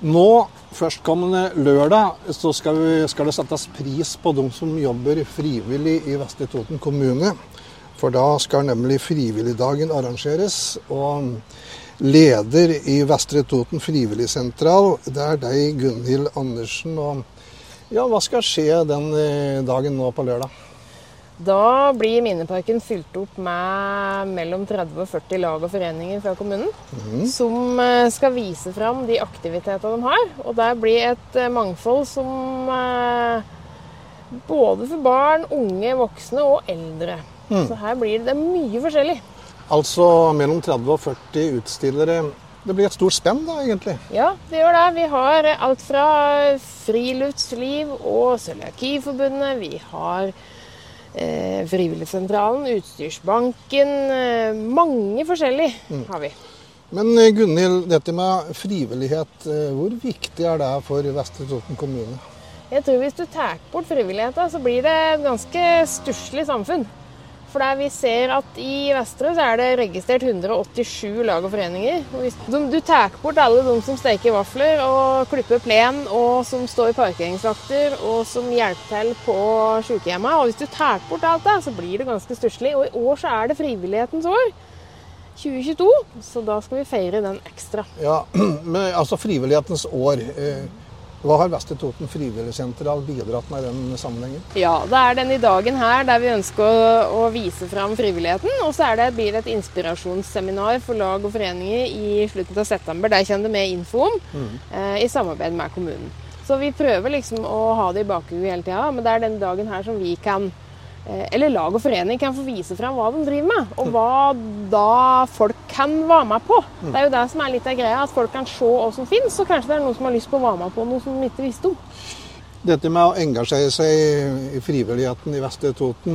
Nå, førstkommende lørdag, så skal det settes pris på de som jobber frivillig i Vestre Toten kommune. For da skal nemlig frivilligdagen arrangeres, og leder i Vestre Toten frivilligsentral, det er deg, Gunhild Andersen. Og ja, hva skal skje den dagen nå på lørdag? Da blir Minneparken fylt opp med mellom 30 og 40 lag og foreninger fra kommunen, som skal vise fram de aktivitetene de har. Og det blir et mangfold som både for barn, unge, voksne og eldre. Så her blir det mye forskjellig. Altså mellom 30 og 40 utstillere. Det blir et stort spenn da, egentlig. Ja, det gjør det. Vi har alt fra Friluftsliv og Cøliakiforbundet. Vi har Frivilligsentralen, Utstyrsbanken, mange forskjellige har vi. Men Gunhild, dette med frivillighet, hvor viktig er det for Vestre Toten kommune? Jeg tror hvis du tar bort frivilligheten, så blir det et ganske stusslig samfunn. For der vi ser at i Vestre så er det registrert 187 lag og foreninger. Og hvis du tar bort alle de som steker vafler og klipper plen, og som står i parkeringsvakter, og som hjelper til på sykehjemmet. Og hvis du tar bort alt det, så blir det ganske stusslig. Og i år så er det frivillighetens år. 2022, så da skal vi feire den ekstra. Ja, men altså frivillighetens år. Hva har Vestre Toten frivilligsentral bidratt med i den sammenhengen? Ja, det er den i dagen her der vi ønsker å vise fram frivilligheten. Og så blir det et inspirasjonsseminar for lag og foreninger i slutten av september. Der kommer det med info om, i samarbeid med kommunen. Så vi prøver liksom å ha det i bakhuet hele tiden, men det er den dagen her som vi kan, eller lag og forening kan få vise fram hva de driver med, og hva da folk kan være med på. Det er jo det som er litt av greia, at folk kan se hva som finnes, og kanskje det er noen som har lyst på å være med på noe som de ikke visste om. Dette med å engasjere seg i frivilligheten i Vestre Toten,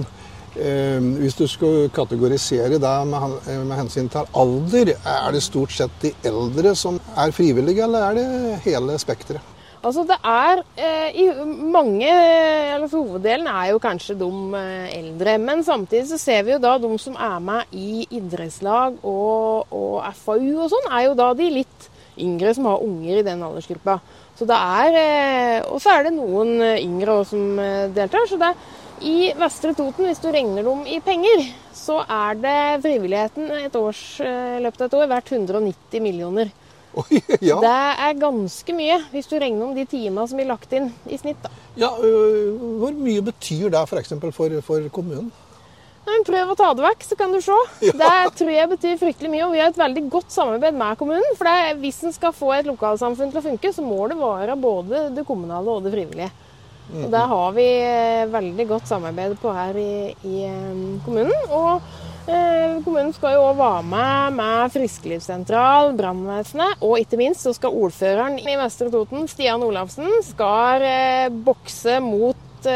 hvis du skulle kategorisere det med hensyn til alder, er det stort sett de eldre som er frivillige, eller er det hele spektret? Altså det er, i mange, eller hoveddelen er jo kanskje de eldre, men samtidig så ser vi jo da de som er med i idrettslag og FAU og sånn, er jo da de litt yngre som har unger i den aldersgruppa. Så det og så er det noen yngre også som deltar, så det i Vestre Toten, hvis du regner dem i penger, så er det frivilligheten løpet av et år verdt 190 millioner. Oi, ja. Det er ganske mye, hvis du regner om de timene som er lagt inn i snitt. Da. Ja, hvor mye betyr det for eksempel for kommunen? Prøv å ta det vekk, så kan du se. Ja. Det tror jeg betyr fryktelig mye, og vi har et veldig godt samarbeid med kommunen. For hvis en skal få et lokalsamfunn til å funke, så må det være både det kommunale og det frivillige. Og der har vi veldig godt samarbeid på her i kommunen, og kommunen skal jo også være med Frisklivssentral, brannvesenet, og ikke minst så skal ordføreren i Vestre Toten, Stian Olafsen, skal bokse mot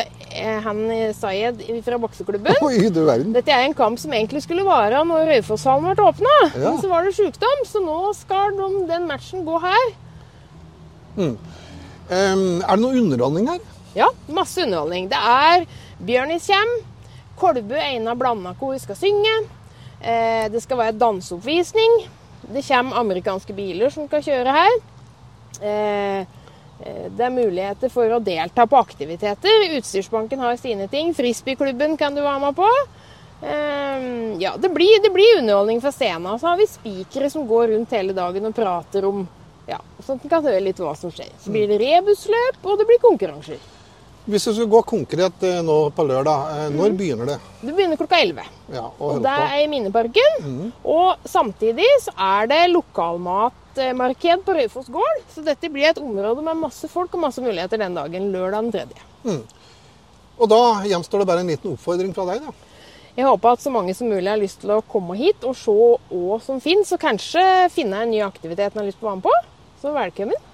han Sayed fra bokseklubben. Oi, du verden. Dette er en kamp som egentlig skulle være når Raufosshallen ble åpnet, men så var det sykdom, så nå skal den matchen gå her. Er det noe underholdning her? Ja, masse underholdning. Det er Bjørnis Kjem, Kolbu Einar Blandakor skal synge. Det skal være danseoppvisning. Det kommer amerikanske biler som skal kjøre her. Det er muligheter for å delta på aktiviteter. Utstyrsbanken har sine ting. Frisbeeklubben kan du være med på. Ja, det blir underholdning fra scenen. Så har vi spikere som går rundt hele dagen og prater om, ja, sånn at man kan høre litt hva som skjer. Så blir det rebusløp, og det blir konkurranser. Hvis du skal gå konkret nå på lørdag, når begynner det? Det begynner klokka 11. Ja, og det er i Minneparken. Og samtidig så er det lokalmatmarked på Raufoss gård. Så dette blir et område med masse folk og masse muligheter den dagen, lørdag den 3. Og da gjenstår det bare en liten oppfordring fra deg da. Jeg håper at så mange som mulig har lyst til å komme hit og se hva som finnes, og kanskje finne en ny aktivitet man har lyst til å være med på. Så velkommen!